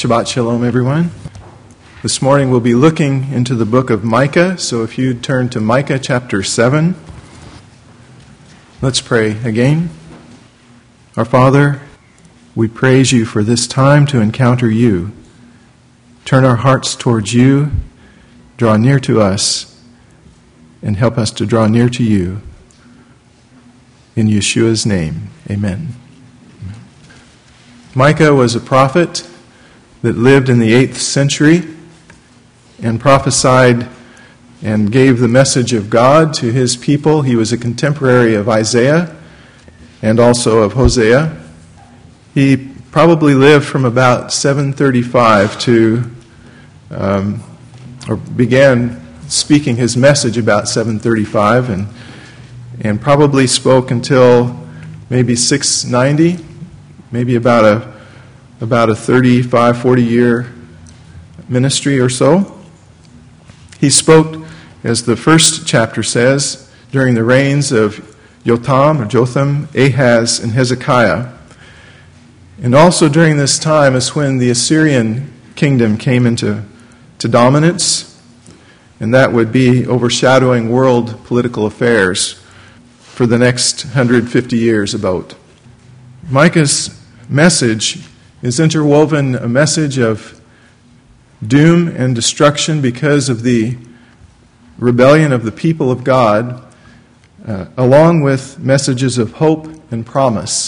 Shabbat Shalom, everyone. This morning we'll be looking into the book of Micah, so if you'd turn to Micah chapter 7. Let's pray again. Our Father, we praise you for this time to encounter you. Turn our hearts towards you, draw near to us, and help us to draw near to you. In Yeshua's name, amen. Micah was a prophet that lived in the 8th century and prophesied and gave the message of God to his people. He was a contemporary of Isaiah and also of Hosea. He probably lived from about 735 or began speaking his message about 735 and probably spoke until maybe 690, maybe about a 35, 40-year ministry or so. He spoke, as the first chapter says, during the reigns of Jotham, Ahaz, and Hezekiah. And also during this time is when the Assyrian kingdom came into dominance, and that would be overshadowing world political affairs for the next 150 years about. Micah's message is interwoven a message of doom and destruction because of the rebellion of the people of God, along with messages of hope and promise.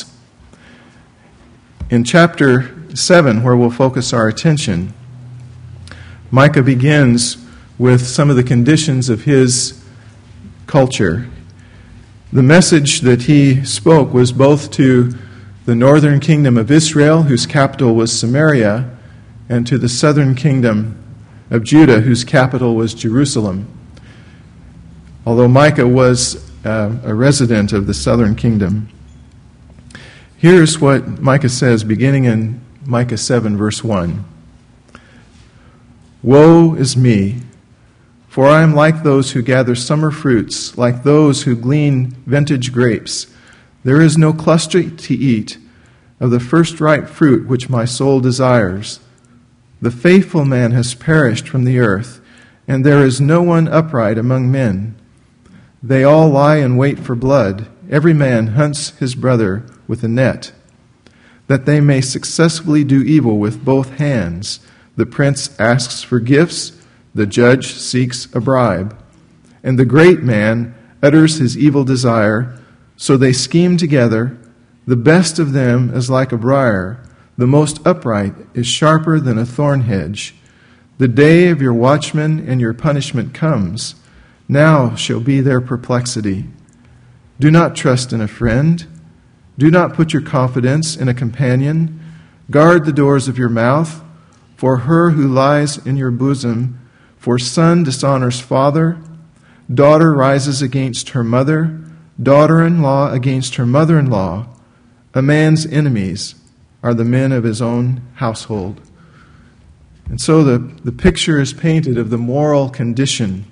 In chapter 7, where we'll focus our attention, Micah begins with some of the conditions of his culture. The message that he spoke was both to the northern kingdom of Israel, whose capital was Samaria, and to the southern kingdom of Judah, whose capital was Jerusalem. Although Micah was a resident of the southern kingdom. Here's what Micah says, beginning in Micah 7, verse 1. Woe is me, for I am like those who gather summer fruits, like those who glean vintage grapes. There is no cluster to eat of the first ripe fruit which my soul desires. The faithful man has perished from the earth, and there is no one upright among men. They all lie in wait for blood. Every man hunts his brother with a net, that they may successfully do evil with both hands. The prince asks for gifts, the judge seeks a bribe, and the great man utters his evil desire. So they scheme together. The best of them is like a briar. The most upright is sharper than a thorn hedge. The day of your watchman and your punishment comes. Now shall be their perplexity. Do not trust in a friend. Do not put your confidence in a companion. Guard the doors of your mouth, for her who lies in your bosom. For son dishonors father, daughter rises against her mother, daughter-in-law against her mother-in-law. A man's enemies are the men of his own household. And so the picture is painted of the moral condition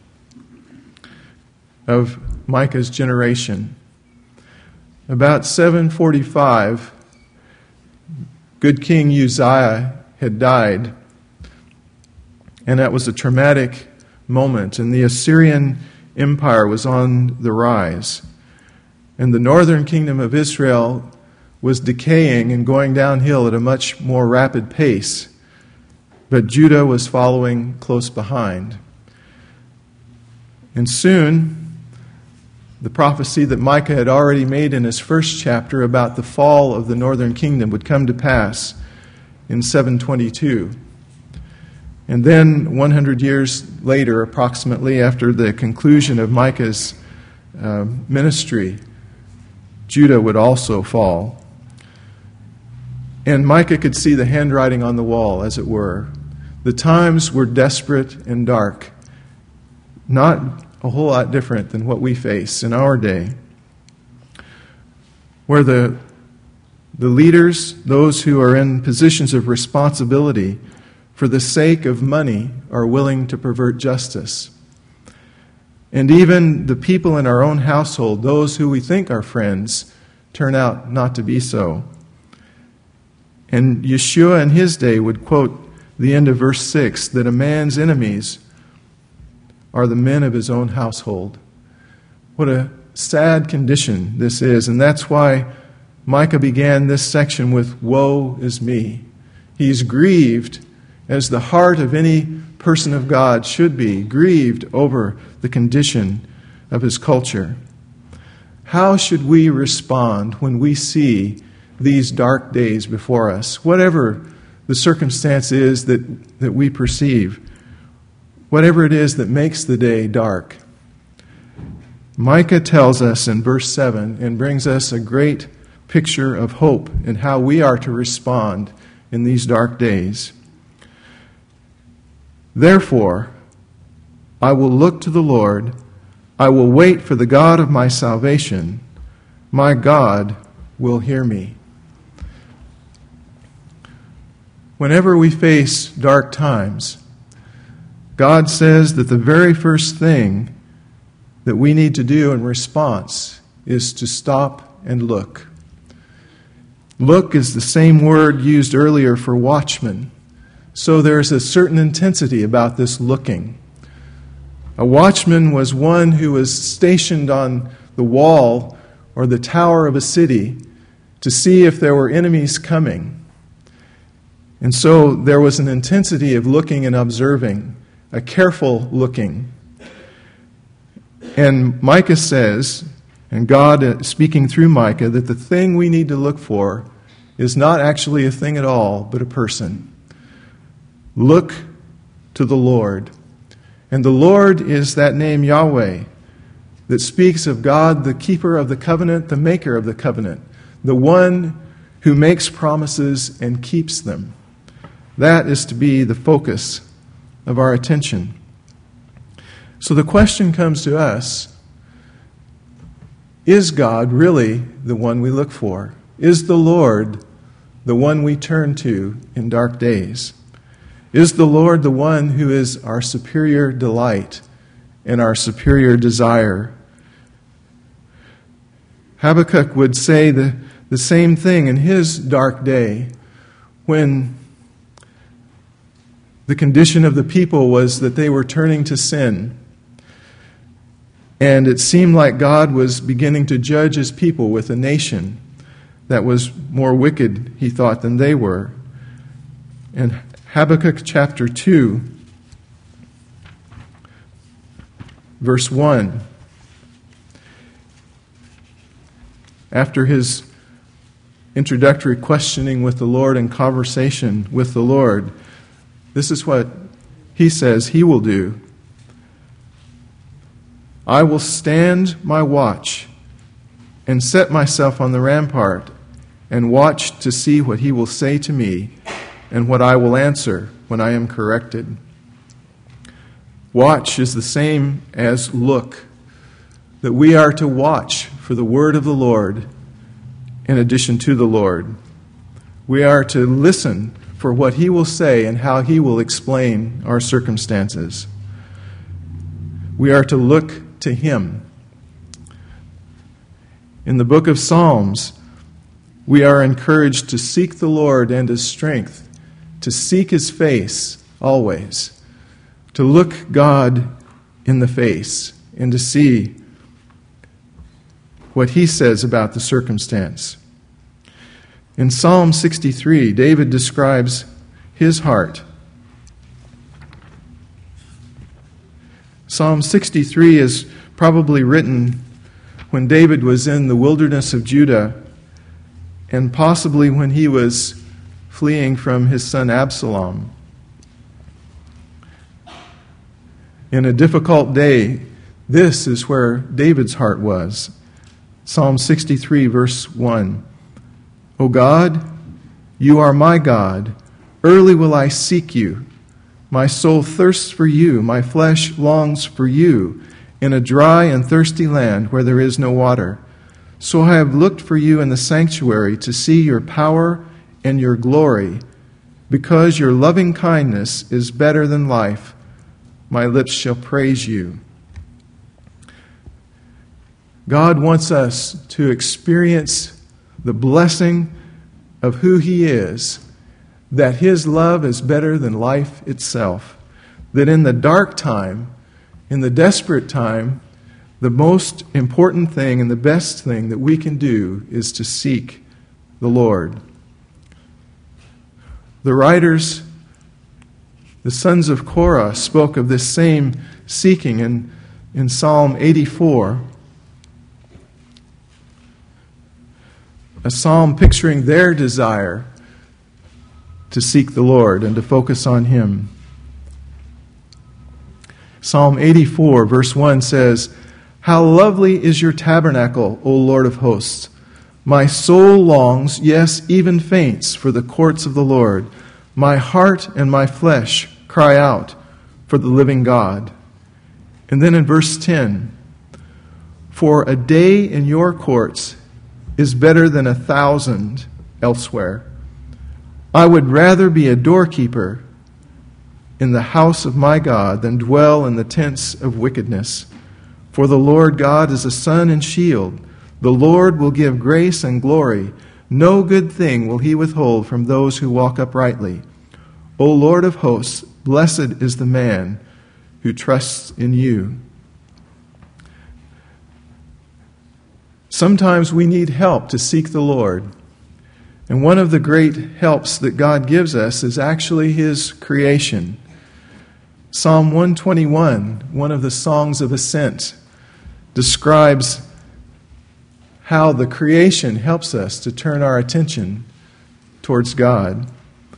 of Micah's generation. About 745, good King Uzziah had died, and that was a traumatic moment, and the Assyrian Empire was on the rise. And the northern kingdom of Israel was decaying and going downhill at a much more rapid pace, but Judah was following close behind. And soon, the prophecy that Micah had already made in his first chapter about the fall of the northern kingdom would come to pass in 722. And then 100 years later, approximately after the conclusion of Micah's ministry, Judah would also fall. And Micah could see the handwriting on the wall, as it were. The times were desperate and dark, not a whole lot different than what we face in our day, where the leaders, those who are in positions of responsibility, for the sake of money, are willing to pervert justice. And even the people in our own household, those who we think are friends, turn out not to be so. And Yeshua in his day would quote the end of verse 6, that a man's enemies are the men of his own household. What a sad condition this is, and that's why Micah began this section with, "Woe is me." He's grieved, as the heart of any person of God should be, grieved over the condition of his culture. How should we respond when we see these dark days before us? Whatever the circumstance is that we perceive, whatever it is that makes the day dark, Micah tells us in verse 7 and brings us a great picture of hope in how we are to respond in these dark days. "Therefore, I will look to the Lord. I will wait for the God of my salvation. My God will hear me." Whenever we face dark times, God says that the very first thing that we need to do in response is to stop and look. Look is the same word used earlier for watchman. So there's a certain intensity about this looking. A watchman was one who was stationed on the wall or the tower of a city to see if there were enemies coming. And so there was an intensity of looking and observing, a careful looking. And Micah says, and God speaking through Micah, that the thing we need to look for is not actually a thing at all, but a person. Look to the Lord. And the Lord is that name Yahweh that speaks of God, the keeper of the covenant, the maker of the covenant, the one who makes promises and keeps them. That is to be the focus of our attention. So the question comes to us, is God really the one we look for? Is the Lord the one we turn to in dark days? Is the Lord the one who is our superior delight and our superior desire? Habakkuk would say the same thing in his dark day when the condition of the people was that they were turning to sin. And it seemed like God was beginning to judge his people with a nation that was more wicked, he thought, than they were. In Habakkuk chapter 2, verse 1, after his introductory questioning with the Lord and conversation with the Lord, this is what he says he will do. "I will stand my watch and set myself on the rampart and watch to see what he will say to me and what I will answer when I am corrected." Watch is the same as look, that we are to watch for the word of the Lord in addition to the Lord. We are to listen for what he will say and how he will explain our circumstances. We are to look to him. In the book of Psalms, we are encouraged to seek the Lord and his strength, to seek his face always, to look God in the face and to see what he says about the circumstance. In Psalm 63, David describes his heart. Psalm 63 is probably written when David was in the wilderness of Judah and possibly when he was fleeing from his son Absalom. In a difficult day, this is where David's heart was. Psalm 63, verse 1. "O God, you are my God. Early will I seek you. My soul thirsts for you. My flesh longs for you in a dry and thirsty land where there is no water. So I have looked for you in the sanctuary to see your power and your glory. Because your loving kindness is better than life, my lips shall praise you." God wants us to experience the blessing of who he is, that His love is better than life itself, that in the dark time, in the desperate time, the most important thing and the best thing that we can do is to seek the Lord. The writers, the sons of Korah, spoke of this same seeking in Psalm 84, a psalm picturing their desire to seek the Lord and to focus on Him. Psalm 84, verse 1 says, "How lovely is your tabernacle, O Lord of hosts! My soul longs, yes, even faints, for the courts of the Lord. My heart and my flesh cry out for the living God." And then in verse 10, "For a day in your courts is better than 1,000 elsewhere. I would rather be a doorkeeper in the house of my God than dwell in the tents of wickedness. For the Lord God is a sun and shield. The Lord will give grace and glory. No good thing will He withhold from those who walk uprightly. O Lord of hosts, blessed is the man who trusts in you." Sometimes we need help to seek the Lord. And one of the great helps that God gives us is actually His creation. Psalm 121, one of the songs of ascent, describes how the creation helps us to turn our attention towards God.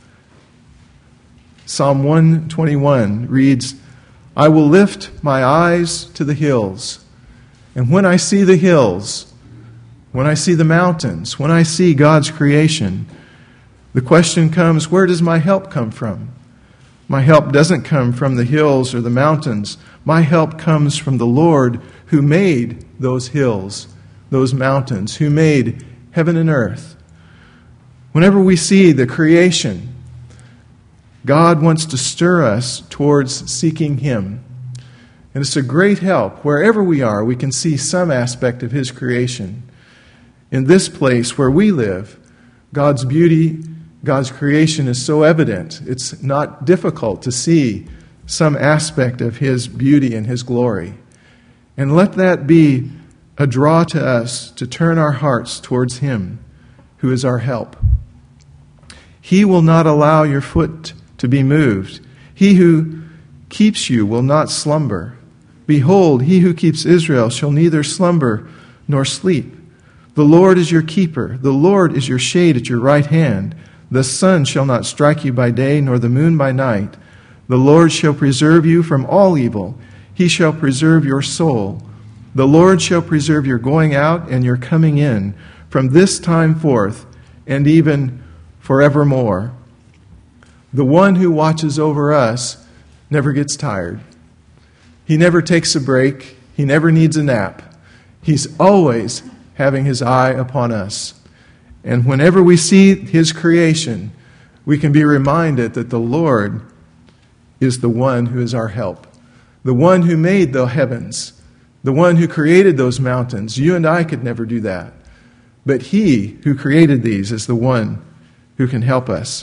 Psalm 121 reads, "I will lift my eyes to the hills, and when I see the hills, when I see the mountains, when I see God's creation, the question comes, where does my help come from? My help doesn't come from the hills or the mountains. My help comes from the Lord who made those hills, those mountains, who made heaven and earth." Whenever we see the creation, God wants to stir us towards seeking Him. And it's a great help. Wherever we are, we can see some aspect of His creation. In this place where we live, God's beauty, God's creation is so evident. It's not difficult to see some aspect of His beauty and His glory. And let that be a draw to us to turn our hearts towards Him, who is our help. He will not allow your foot to be moved. He who keeps you will not slumber. Behold, He who keeps Israel shall neither slumber nor sleep. The Lord is your keeper. The Lord is your shade at your right hand. The sun shall not strike you by day, nor the moon by night. The Lord shall preserve you from all evil. He shall preserve your soul. The Lord shall preserve your going out and your coming in from this time forth and even forevermore. The one who watches over us never gets tired. He never takes a break. He never needs a nap. He's always having His eye upon us. And whenever we see His creation, we can be reminded that the Lord is the one who is our help. The one who made the heavens. The one who created those mountains. You and I could never do that. But He who created these is the one who can help us.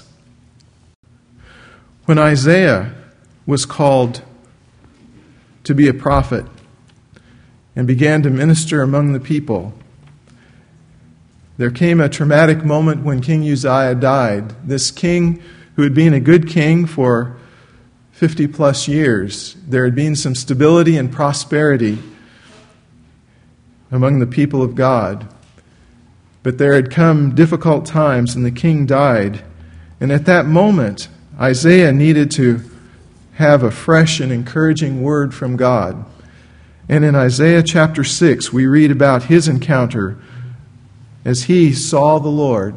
When Isaiah was called to be a prophet and began to minister among the people, there came a traumatic moment when King Uzziah died. This king who had been a good king for 50 plus years. There had been some stability and prosperity among the people of God. But there had come difficult times and the king died. And at that moment, Isaiah needed to have a fresh and encouraging word from God. And in Isaiah chapter 6, we read about his encounter as he saw the Lord.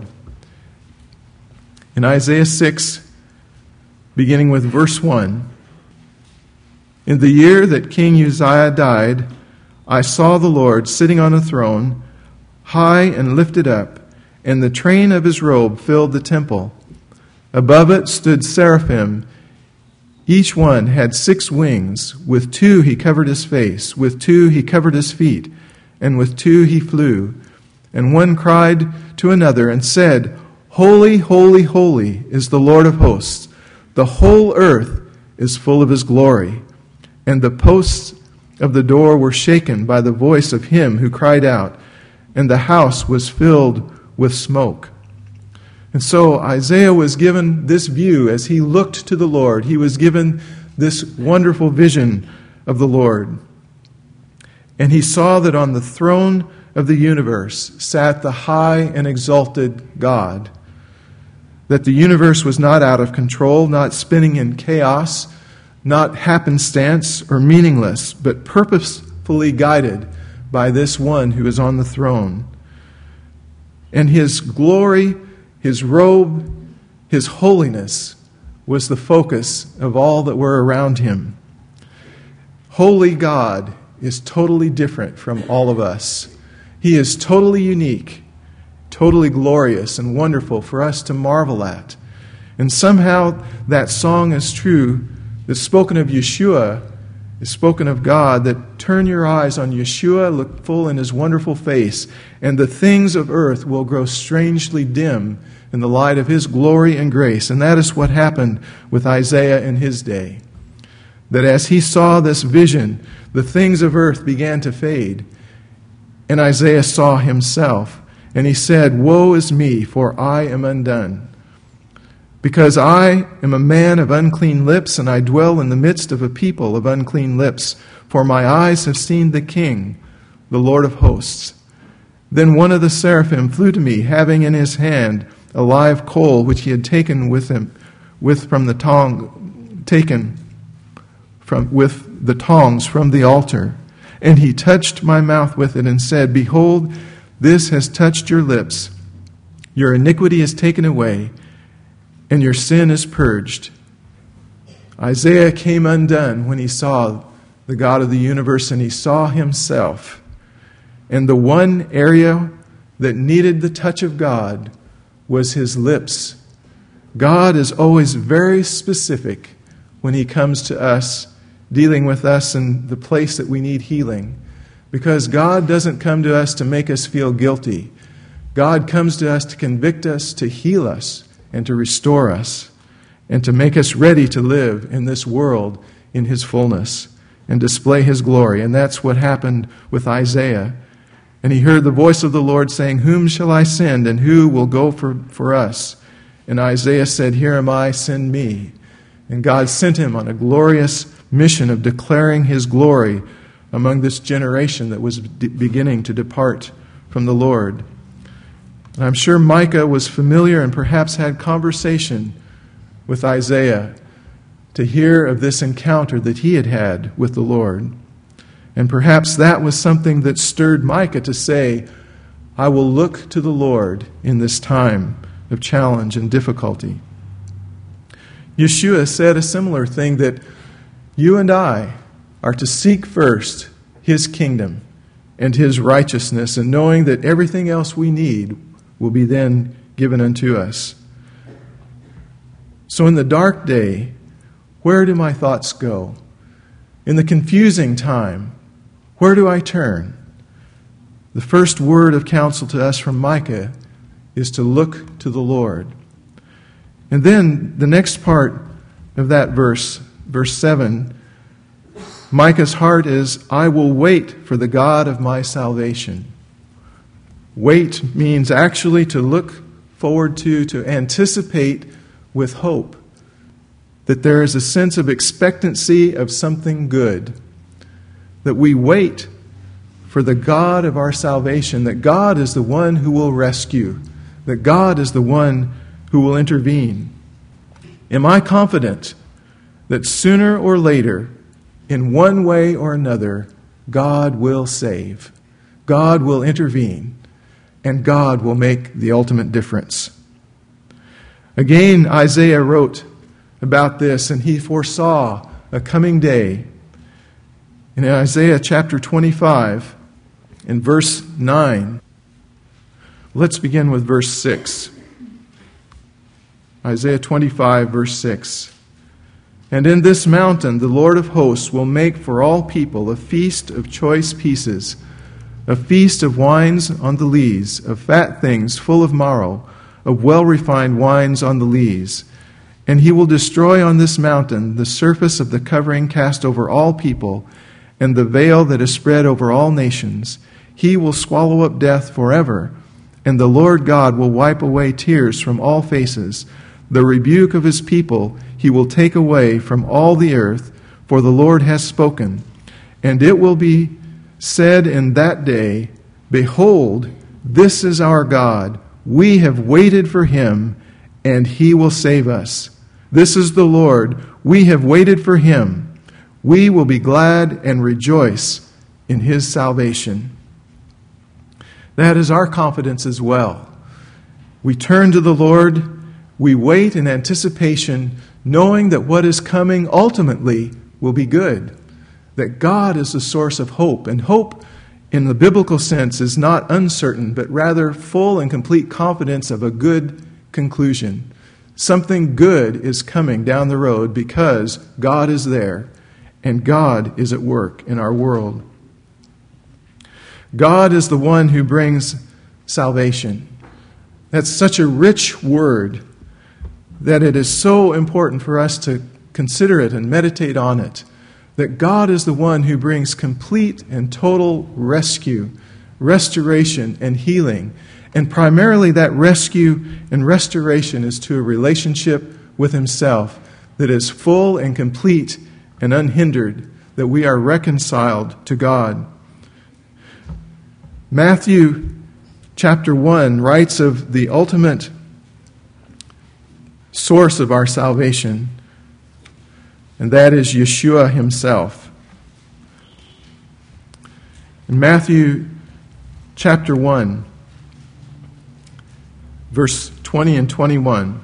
In Isaiah 6, beginning with verse 1, "In the year that King Uzziah died, I saw the Lord sitting on a throne, high and lifted up, and the train of His robe filled the temple. Above it stood seraphim. Each one had 6 wings. With 2 He covered His face, with 2 He covered His feet, and with 2 He flew. And one cried to another and said, Holy, holy, holy is the Lord of hosts. The whole earth is full of his glory. And the posts of the door were shaken by the voice of him who cried out, and the house was filled with smoke. And so Isaiah was given this view as he looked to the Lord. He was given this wonderful vision of the Lord. And he saw that on the throne of the universe sat the high and exalted God. That the universe was not out of control, not spinning in chaos, not happenstance or meaningless, but purposefully guided by this one who is on the throne. And his glory, his robe, his holiness was the focus of all that were around him. Holy God is totally different from all of us. He is totally unique, totally glorious and wonderful for us to marvel at. And somehow that song is true that's spoken of Yeshua, is spoken of God, that turn your eyes on Yeshua, look full in his wonderful face, and the things of earth will grow strangely dim in the light of his glory and grace. And that is what happened with Isaiah in his day. That as he saw this vision, the things of earth began to fade. And Isaiah saw himself, and he said, "Woe is me, for I am undone. Because I am a man of unclean lips, and I dwell in the midst of a people of unclean lips. For my eyes have seen the King, the Lord of hosts." Then one of the seraphim flew to me, having in his hand a live coal which he had taken with the tongs from the altar. And he touched my mouth with it and said, "Behold, this has touched your lips. Your iniquity is taken away, and your sin is purged." Isaiah came undone when he saw the God of the universe, and he saw himself. And the one area that needed the touch of God was his lips. God is always very specific when he comes to us, dealing with us in the place that we need healing. Because God doesn't come to us to make us feel guilty. God comes to us to convict us, to heal us, and to restore us, and to make us ready to live in this world in his fullness and display his glory. And that's what happened with Isaiah. And he heard the voice of the Lord saying, "Whom shall I send, and who will go for us?" And Isaiah said, "Here am I, send me." And God sent him on a glorious mission of declaring his glory among this generation that was beginning to depart from the Lord. And I'm sure Micah was familiar and perhaps had conversation with Isaiah to hear of this encounter that he had had with the Lord. And perhaps that was something that stirred Micah to say, "I will look to the Lord in this time of challenge and difficulty." Yeshua said a similar thing, that you and I are to seek first his kingdom and his righteousness, and knowing that everything else we need will be then given unto us. So in the dark day, where do my thoughts go? In the confusing time, where do I turn? The first word of counsel to us from Micah is to look to the Lord. And then the next part of that verse 7, Micah's heart is, "I will wait for the God of my salvation." Wait means actually to look forward to anticipate with hope, that there is a sense of expectancy of something good, that we wait for the God of our salvation, that God is the one who will rescue, that God is the one who will intervene. Am I confident that sooner or later, in one way or another, God will save, God will intervene, and God will make the ultimate difference? Again, Isaiah wrote about this, and he foresaw a coming day. In Isaiah chapter 25, in verse 9, let's begin with verse 6. Isaiah 25, verse 6. "And in this mountain the Lord of hosts will make for all people a feast of choice pieces, a feast of wines on the lees, of fat things full of marrow, of well-refined wines on the lees. And he will destroy on this mountain the surface of the covering cast over all people, and the veil that is spread over all nations. He will swallow up death forever, and the Lord God will wipe away tears from all faces. The rebuke of his people he will take away from all the earth, for the Lord has spoken. And it will be said in that day, Behold, this is our God. We have waited for him, and he will save us. This is the Lord. We have waited for him. We will be glad and rejoice in his salvation. That is our confidence as well. We turn to the Lord. We wait in anticipation, knowing that what is coming ultimately will be good. That God is the source of hope. And hope, in the biblical sense, is not uncertain, but rather full and complete confidence of a good conclusion. Something good is coming down the road because God is there and God is at work in our world. God is the one who brings salvation. That's such a rich word that it is so important for us to consider it and meditate on it. That God is the one who brings complete and total rescue, restoration, and healing. And primarily that rescue and restoration is to a relationship with himself that is full and complete and unhindered, that we are reconciled to God. Matthew chapter 1 writes of the ultimate source of our salvation, and that is Yeshua himself. In Matthew chapter 1, verse 20 and 21,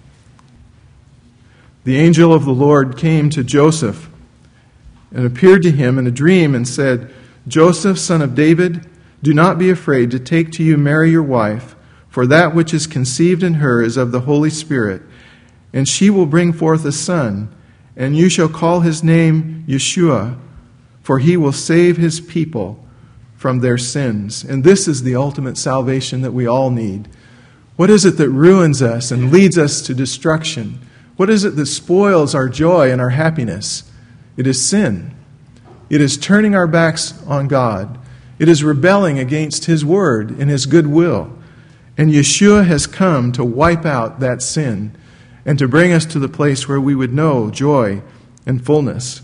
the angel of the Lord came to Joseph and appeared to him in a dream and said, Joseph, son of David, do not be afraid to take to you Mary your wife, for that which is conceived in her is of the Holy Spirit, and she will bring forth a son, and you shall call his name Yeshua, for he will save his people from their sins. And this is the ultimate salvation that we all need. What is it that ruins us and leads us to destruction? What is it that spoils our joy and our happiness? It is sin. It is turning our backs on God. It is rebelling against his word and his goodwill. And Yeshua has come to wipe out that sin and to bring us to the place where we would know joy and fullness.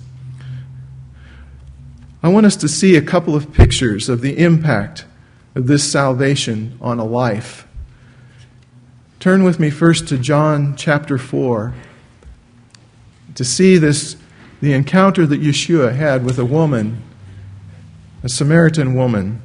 I want us to see a couple of pictures of the impact of this salvation on a life. Turn with me first to John chapter 4 to see the encounter that Yeshua had with a woman, a Samaritan woman.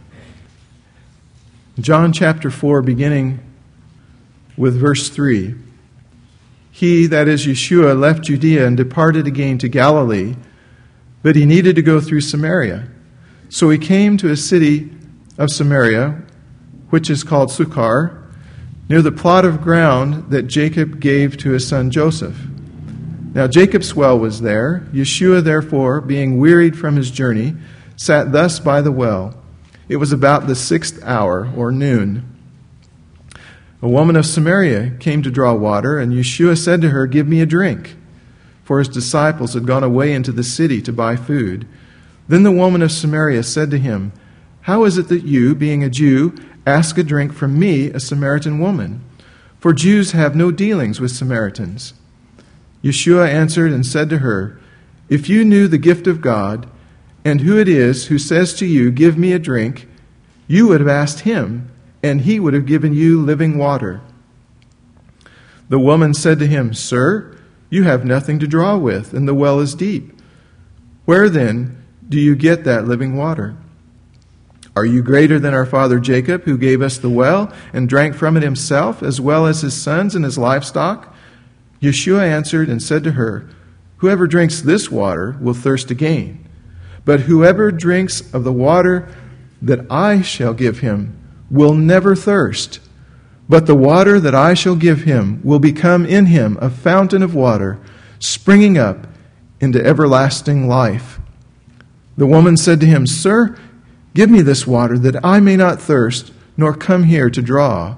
John chapter 4, beginning with verse 3. He, that is Yeshua, left Judea and departed again to Galilee, but he needed to go through Samaria. So he came to a city of Samaria, which is called Sychar, near the plot of ground that Jacob gave to his son Joseph. Now Jacob's well was there. Yeshua, therefore, being wearied from his journey, sat thus by the well. It was about the 6th hour, or noon. A woman of Samaria came to draw water, and Yeshua said to her, Give me a drink. For his disciples had gone away into the city to buy food. Then the woman of Samaria said to him, How is it that you, being a Jew, ask a drink from me, a Samaritan woman? For Jews have no dealings with Samaritans. Yeshua answered and said to her, If you knew the gift of God, and who it is who says to you, Give me a drink, you would have asked him, and he would have given you living water. The woman said to him, Sir, you have nothing to draw with, and the well is deep. Where then do you get that living water? Are you greater than our father Jacob, who gave us the well and drank from it himself, as well as his sons and his livestock? Yeshua answered and said to her, Whoever drinks this water will thirst again. But whoever drinks of the water that I shall give him will never thirst. But the water that I shall give him will become in him a fountain of water, springing up into everlasting life. The woman said to him, Sir, give me this water, that I may not thirst, nor come here to draw.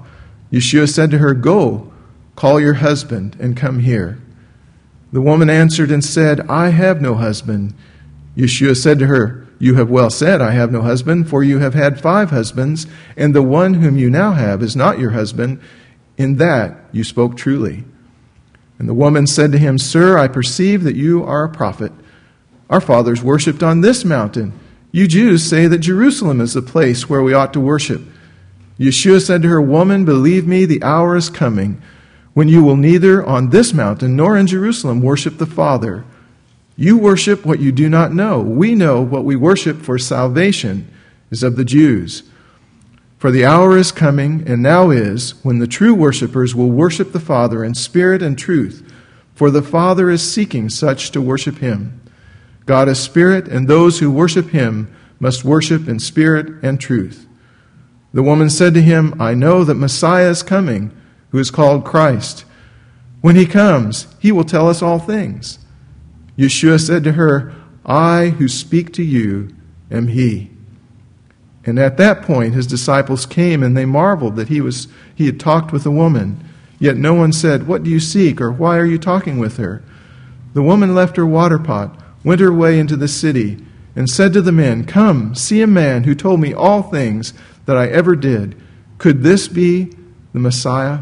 Yeshua said to her, "Go, call your husband and come here." The woman answered and said, "I have no husband." Yeshua said to her, "You have well said, 'I have no husband,' for you have had 5 husbands, and the one whom you now have is not your husband. In that you spoke truly." And the woman said to him, "Sir, I perceive that you are a prophet. Our fathers worshipped on this mountain. You Jews say that Jerusalem is the place where we ought to worship." Yeshua said to her, "Woman, believe me, the hour is coming when you will neither on this mountain nor in Jerusalem worship the Father. You worship what you do not know. We know what we worship, for salvation is of the Jews. For the hour is coming, and now is, when the true worshipers will worship the Father in spirit and truth, for the Father is seeking such to worship him. God is spirit, and those who worship him must worship in spirit and truth." The woman said to him, "I know that Messiah is coming, who is called Christ. When he comes, he will tell us all things." Yeshua said to her, "I who speak to you am he." And at that point his disciples came, and they marveled that he had talked with a woman. Yet no one said, "What do you seek?" or "Why are you talking with her?" The woman left her water pot, went her way into the city, and said to the men, "Come, see a man who told me all things that I ever did. Could this be the Messiah?"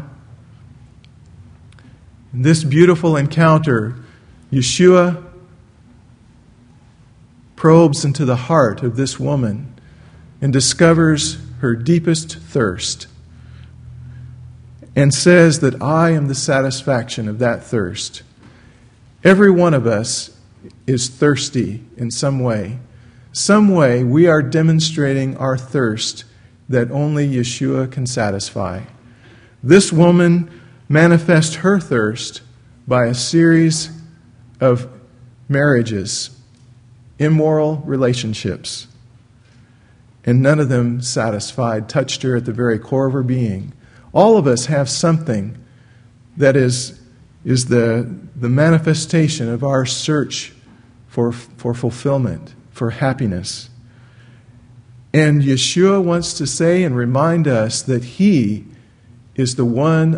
In this beautiful encounter, Yeshua probes into the heart of this woman and discovers her deepest thirst and says that I am the satisfaction of that thirst. Every one of us is thirsty in some way. Some way we are demonstrating our thirst that only Yeshua can satisfy. This woman manifests her thirst by a series of marriages, immoral relationships, and none of them satisfied, touched her at the very core of her being. All of us have something that is the manifestation of our search for fulfillment, for happiness. And Yeshua wants to say and remind us that he is the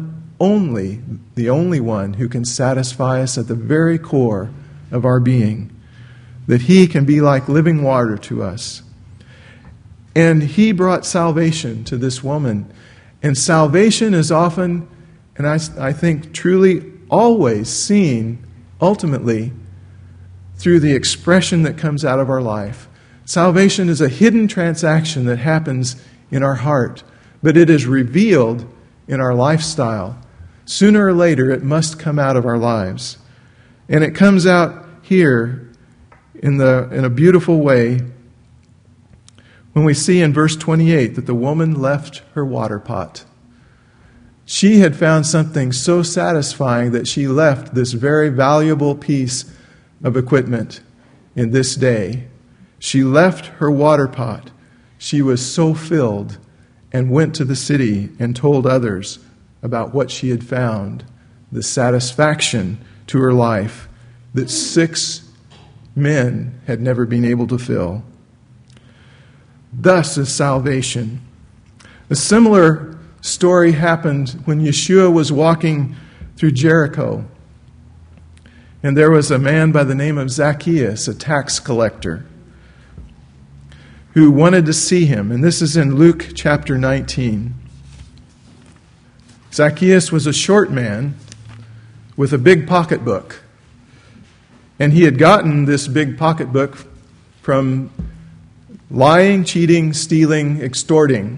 only one who can satisfy us at the very core of our being, that he can be like living water to us. And he brought salvation to this woman. And salvation is often, and I think truly always, seen ultimately through the expression that comes out of our life. Salvation is a hidden transaction that happens in our heart, but it is revealed in our lifestyle. Sooner or later, it must come out of our lives. And it comes out here in a beautiful way when we see in verse 28 that the woman left her water pot. She had found something so satisfying that she left this very valuable piece of equipment in this day. She left her water pot. She was so filled and went to the city and told others about what she had found, the satisfaction to her life that 6 men had never been able to fill. Thus is salvation. A similar story happened when Yeshua was walking through Jericho. And there was a man by the name of Zacchaeus, a tax collector, who wanted to see him. And this is in Luke chapter 19. Zacchaeus was a short man with a big pocketbook. And he had gotten this big pocketbook from lying, cheating, stealing, extorting.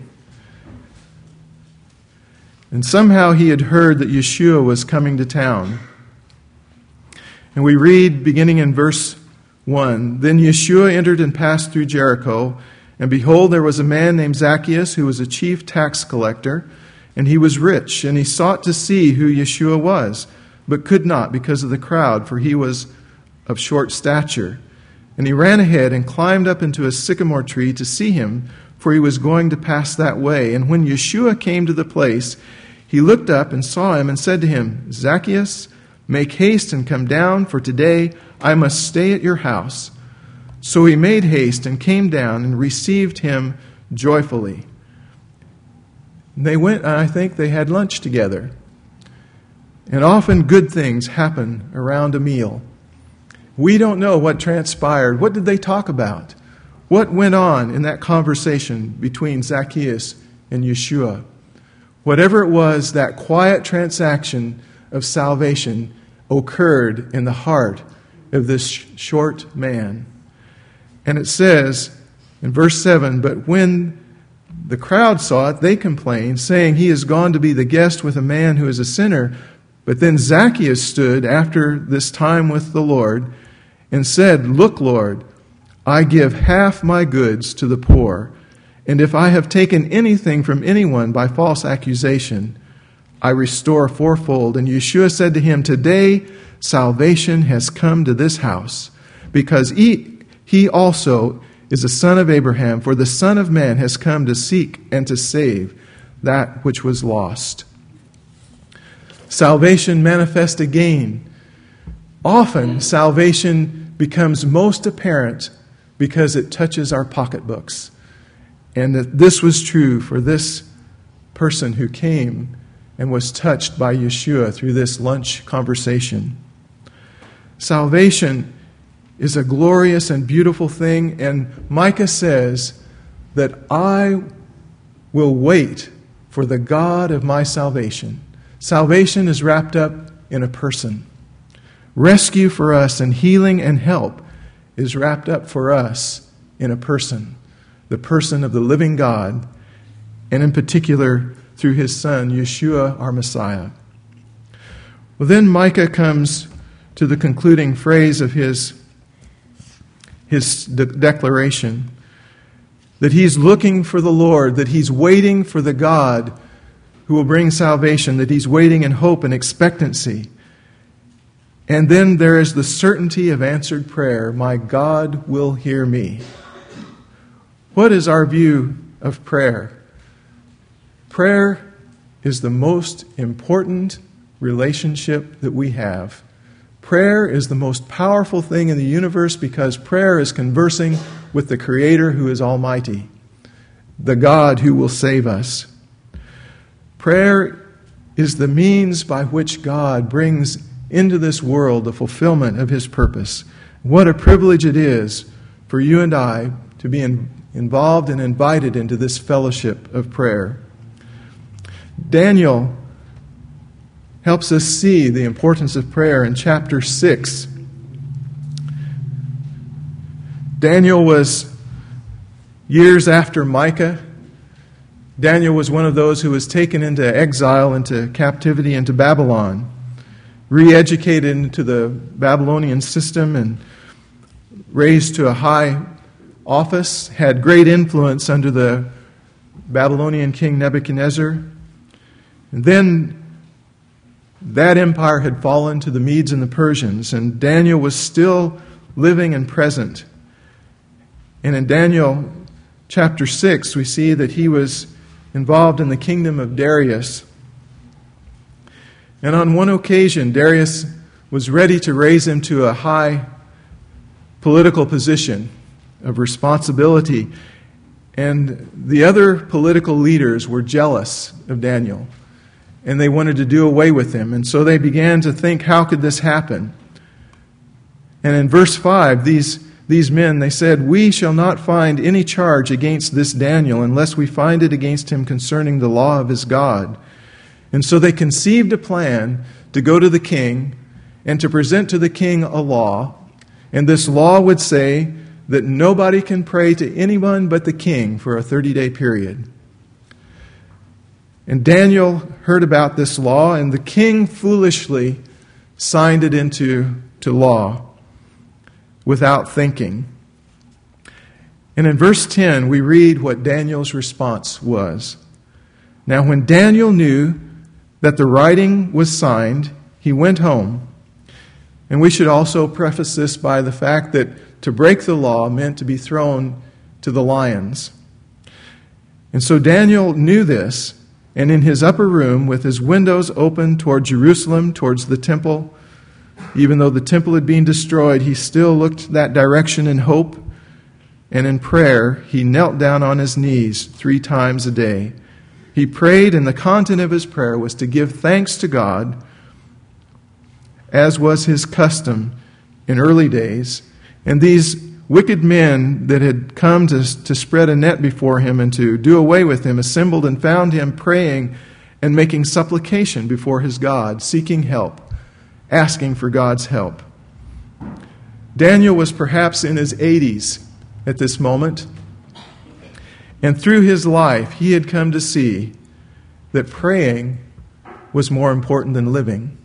And somehow he had heard that Yeshua was coming to town. And we read, beginning in verse 1, "Then Yeshua entered and passed through Jericho, and behold, there was a man named Zacchaeus who was a chief tax collector, and he was rich, and he sought to see who Yeshua was, but could not because of the crowd, for he was of short stature. And he ran ahead and climbed up into a sycamore tree to see him, for he was going to pass that way. And when Yeshua came to the place, he looked up and saw him and said to him, 'Zacchaeus, make haste and come down, for today I must stay at your house.' So he made haste and came down and received him joyfully." And they went, and I think they had lunch together. And often good things happen around a meal. We don't know what transpired. What did they talk about? What went on in that conversation between Zacchaeus and Yeshua? Whatever it was, that quiet transaction of salvation occurred in the heart of this short man. And it says in verse 7, "But when the crowd saw it, they complained, saying, 'He is gone to be the guest with a man who is a sinner.' But then Zacchaeus stood after this time with the Lord and said, 'Look, Lord, I give half my goods to the poor, and if I have taken anything from anyone by false accusation, I restore fourfold.' And Yeshua said to him, 'Today salvation has come to this house, because he also is a son of Abraham, for the Son of Man has come to seek and to save that which was lost.'" Salvation manifest again. Often salvation becomes most apparent because it touches our pocketbooks. And that this was true for this person who came and was touched by Yeshua through this lunch conversation. Salvation is a glorious and beautiful thing, and Micah says that I will wait for the God of my salvation. Salvation is wrapped up in a person. Rescue for us and healing and help is wrapped up for us in a person, the person of the living God, and in particular through his Son, Yeshua, our Messiah. Well, then Micah comes to the concluding phrase of his declaration, that he's looking for the Lord, that he's waiting for the God who will bring salvation, that he's waiting in hope and expectancy. And then there is the certainty of answered prayer. My God will hear me. What is our view of prayer? Prayer is the most important relationship that we have. Prayer is the most powerful thing in the universe because prayer is conversing with the Creator who is almighty, the God who will save us. Prayer is the means by which God brings into this world the fulfillment of His purpose. What a privilege it is for you and I to be involved and invited into this fellowship of prayer. Daniel helps us see the importance of prayer in chapter 6. Daniel was years after Micah. Daniel was one of those who was taken into exile, into captivity, into Babylon, re-educated into the Babylonian system and raised to a high office, had great influence under the Babylonian king Nebuchadnezzar. And then that empire had fallen to the Medes and the Persians, and Daniel was still living and present. And in Daniel chapter 6, we see that he was involved in the kingdom of Darius. And on one occasion, Darius was ready to raise him to a high political position of responsibility. And the other political leaders were jealous of Daniel, and they wanted to do away with him. And so they began to think, how could this happen? And in verse 5, these men, they said, "We shall not find any charge against this Daniel unless we find it against him concerning the law of his God." And so they conceived a plan to go to the king and to present to the king a law. And this law would say that nobody can pray to anyone but the king for a 30-day period. And Daniel heard about this law, and the king foolishly signed it into law without thinking. And in verse 10, we read what Daniel's response was. "Now when Daniel knew that the writing was signed, he went home." And we should also preface this by the fact that to break the law meant to be thrown to the lions. And so Daniel knew this, and in his upper room, with his windows open toward Jerusalem, towards the temple, even though the temple had been destroyed, he still looked that direction in hope, and in prayer he knelt down on his knees 3 times a day, He prayed, and the content of his prayer was to give thanks to God, as was his custom in early days. And these wicked men that had come to spread a net before him and to do away with him assembled and found him praying and making supplication before his God, seeking help, asking for God's help. Daniel was perhaps in his 80s at this moment, and through his life he had come to see that praying was more important than living.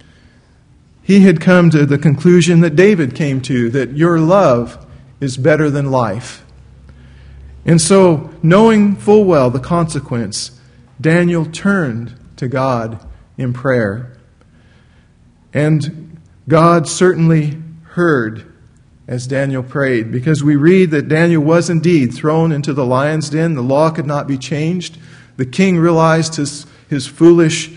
He had come to the conclusion that David came to, that your love is better than life. And so, knowing full well the consequence, Daniel turned to God in prayer. And God certainly heard as Daniel prayed, because we read that Daniel was indeed thrown into the lion's den. The law could not be changed. The king realized his foolish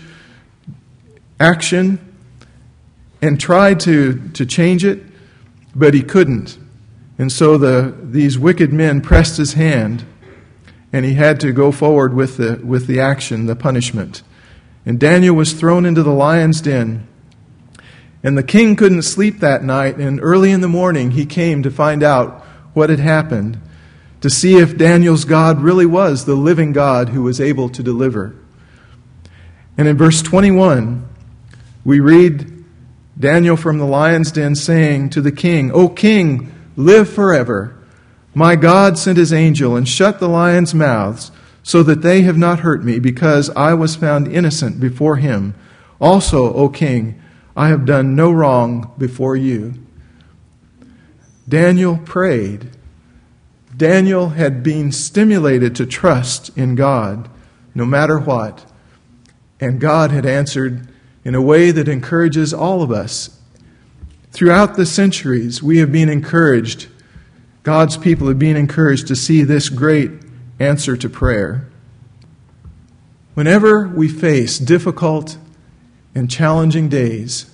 action and tried to change it, but he couldn't. And so these wicked men pressed his hand, and he had to go forward with the action, the punishment. And Daniel was thrown into the lion's den. And the king couldn't sleep that night, and early in the morning he came to find out what had happened, to see if Daniel's God really was the living God who was able to deliver. And in verse 21, we read Daniel from the lion's den saying to the king, "O king, live forever. My God sent his angel and shut the lions' mouths, so that they have not hurt me, because I was found innocent before him. Also, O king, I have done no wrong before you." Daniel prayed. Daniel had been stimulated to trust in God, no matter what. And God had answered in a way that encourages all of us. Throughout the centuries, we have been encouraged, God's people have been encouraged to see this great answer to prayer. Whenever we face difficult and challenging days,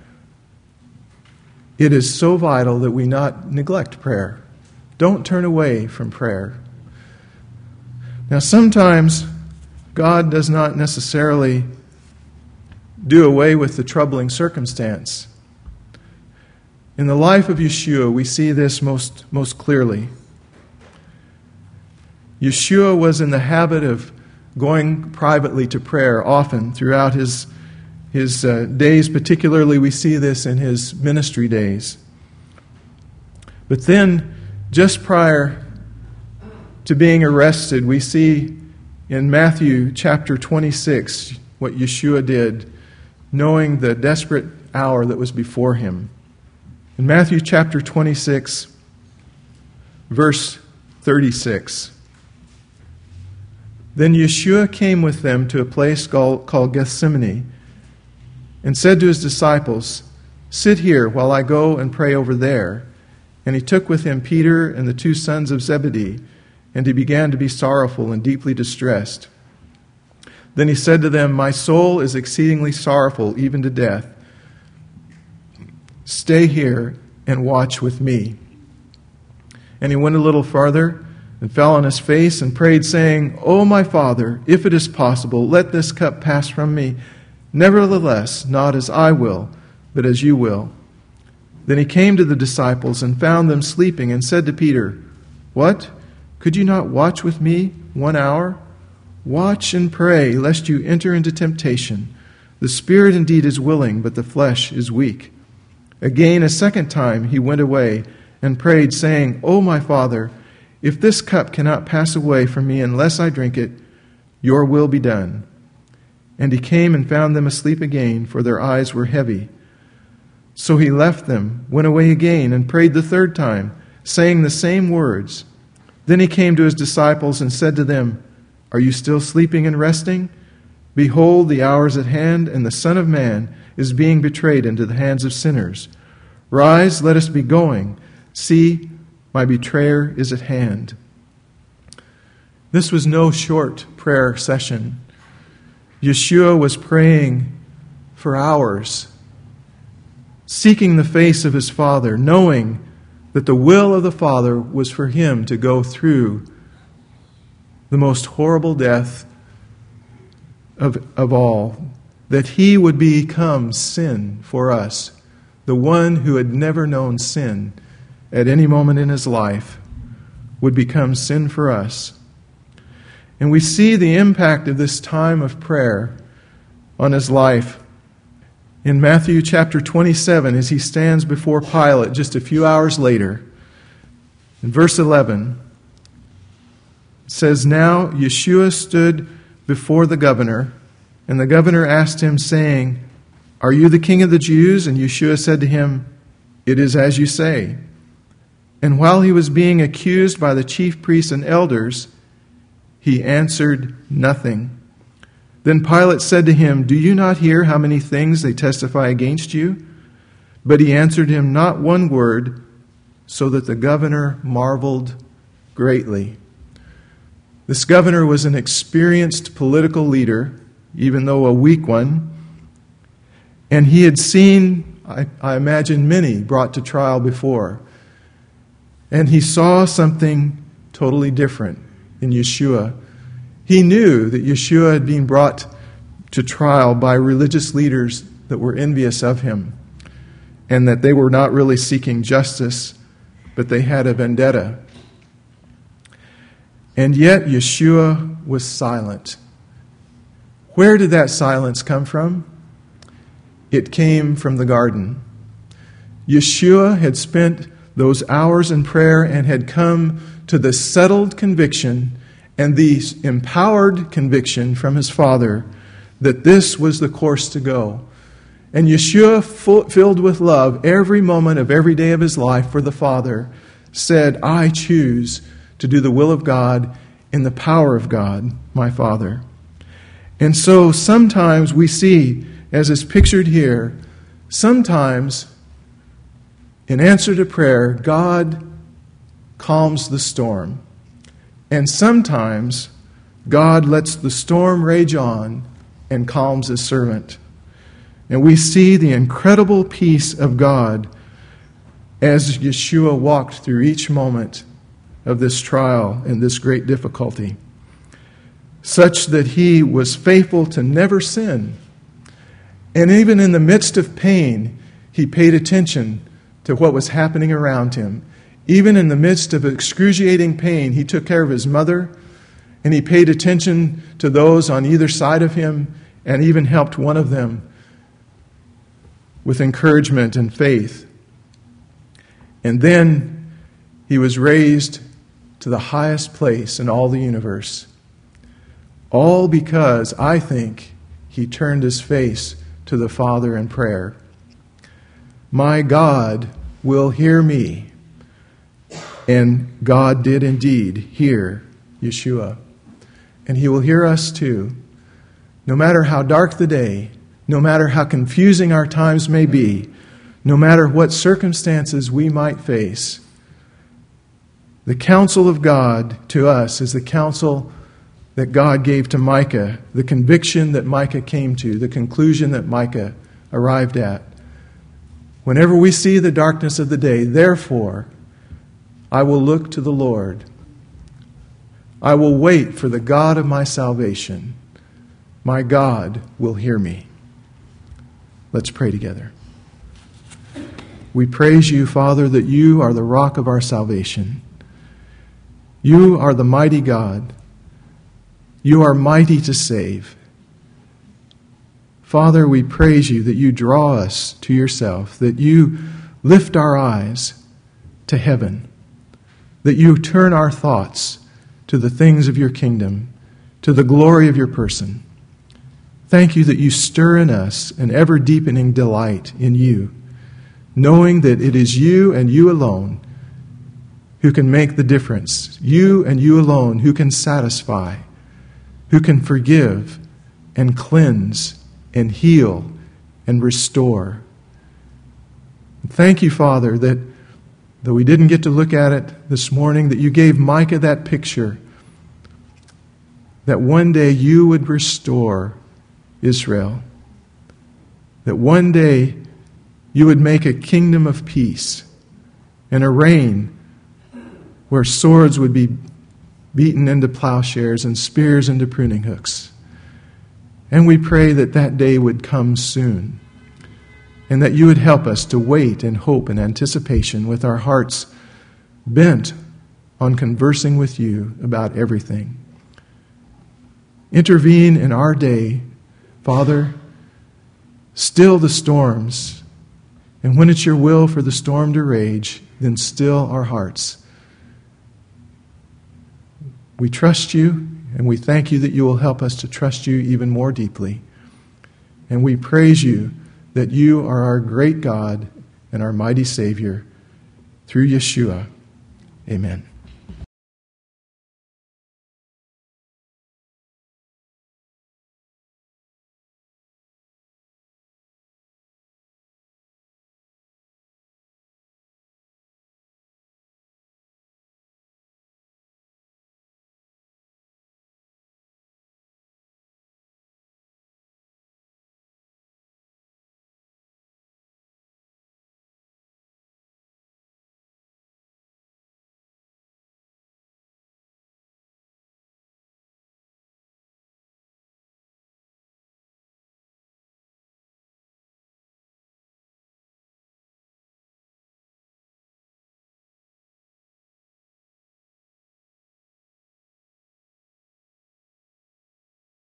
it is so vital that we not neglect prayer. Don't turn away from prayer. Now, sometimes God does not necessarily do away with the troubling circumstance. In the life of Yeshua, we see this most clearly. Yeshua was in the habit of going privately to prayer often throughout his days. Particularly, we see this in his ministry days. But then, just prior to being arrested, we see in Matthew chapter 26 what Yeshua did, knowing the desperate hour that was before him. In Matthew chapter 26, verse 36, "Then Yeshua came with them to a place called Gethsemane, and said to his disciples, 'Sit here while I go and pray over there.' And he took with him Peter and the two sons of Zebedee, and he began to be sorrowful and deeply distressed. Then he said to them, 'My soul is exceedingly sorrowful, even to death. Stay here and watch with me.' And he went a little farther and fell on his face and prayed, saying, 'O my Father, if it is possible, let this cup pass from me. Nevertheless, not as I will, but as you will.' Then he came to the disciples and found them sleeping, and said to Peter, 'What? Could you not watch with me 1 hour? Watch and pray, lest you enter into temptation. The spirit indeed is willing, but the flesh is weak.' Again, a second time, he went away and prayed, saying, 'O my Father, if this cup cannot pass away from me unless I drink it, your will be done.' And he came and found them asleep again, for their eyes were heavy. So he left them, went away again, and prayed the third time, saying the same words. Then he came to his disciples and said to them, 'Are you still sleeping and resting? Behold, the hour is at hand, and the Son of Man is being betrayed into the hands of sinners. Rise, let us be going. See, my betrayer is at hand.'" This was no short prayer session. Yeshua was praying for hours, seeking the face of his Father, knowing that the will of the Father was for him to go through the most horrible death of all, that he would become sin for us, the one who had never known sin at any moment in his life would become sin for us. And we see the impact of this time of prayer on his life in Matthew chapter 27 as he stands before Pilate just a few hours later. In verse 11, it says, "Now Yeshua stood before the governor, and the governor asked him, saying, 'Are you the king of the Jews?' And Yeshua said to him, 'It is as you say.' And while he was being accused by the chief priests and elders, he answered nothing. Then Pilate said to him, 'Do you not hear how many things they testify against you?' But he answered him not one word, so that the governor marveled greatly." This governor was an experienced political leader, even though a weak one. And he had seen, I imagine, many brought to trial before. And he saw something totally different in Yeshua. He knew that Yeshua had been brought to trial by religious leaders that were envious of him, and that they were not really seeking justice, but they had a vendetta. And yet Yeshua was silent. Where did that silence come from? It came from the garden. Yeshua had spent those hours in prayer and had come to the settled conviction and the empowered conviction from his Father that this was the course to go. And Yeshua, filled with love every moment of every day of his life for the Father, said, "I choose to do the will of God in the power of God, my Father." And so sometimes we see, as is pictured here, sometimes in answer to prayer, God calms the storm. And sometimes God lets the storm rage on and calms his servant. And we see the incredible peace of God as Yeshua walked through each moment of this trial and this great difficulty, such that he was faithful to never sin. And even in the midst of pain, he paid attention to what was happening around him. Even in the midst of excruciating pain, he took care of his mother, and he paid attention to those on either side of him, and even helped one of them with encouragement and faith. And then he was raised to the highest place in all the universe. All because, I think, he turned his face to the Father in prayer. My God will hear me. And God did indeed hear Yeshua. And he will hear us too. No matter how dark the day, no matter how confusing our times may be, no matter what circumstances we might face, the counsel of God to us is the counsel that God gave to Micah, the conviction that Micah came to, the conclusion that Micah arrived at. Whenever we see the darkness of the day, therefore, I will look to the Lord. I will wait for the God of my salvation. My God will hear me. Let's pray together. We praise you, Father, that you are the rock of our salvation. You are the mighty God. You are mighty to save. Father, we praise you that you draw us to yourself, that you lift our eyes to heaven, that you turn our thoughts to the things of your kingdom, to the glory of your person. Thank you that you stir in us an ever-deepening delight in you, knowing that it is you and you alone who can make the difference, you and you alone who can satisfy, who can forgive and cleanse and heal and restore. Thank you, Father, that though we didn't get to look at it this morning, that you gave Micah that picture, that one day you would restore Israel, that one day you would make a kingdom of peace and a reign where swords would be beaten into plowshares and spears into pruning hooks. And we pray that that day would come soon, and that you would help us to wait in hope and anticipation with our hearts bent on conversing with you about everything. Intervene in our day, Father. Still the storms, and when it's your will for the storm to rage, then still our hearts. We trust you, and we thank you that you will help us to trust you even more deeply. And we praise you that you are our great God and our mighty Savior through Yeshua. Amen.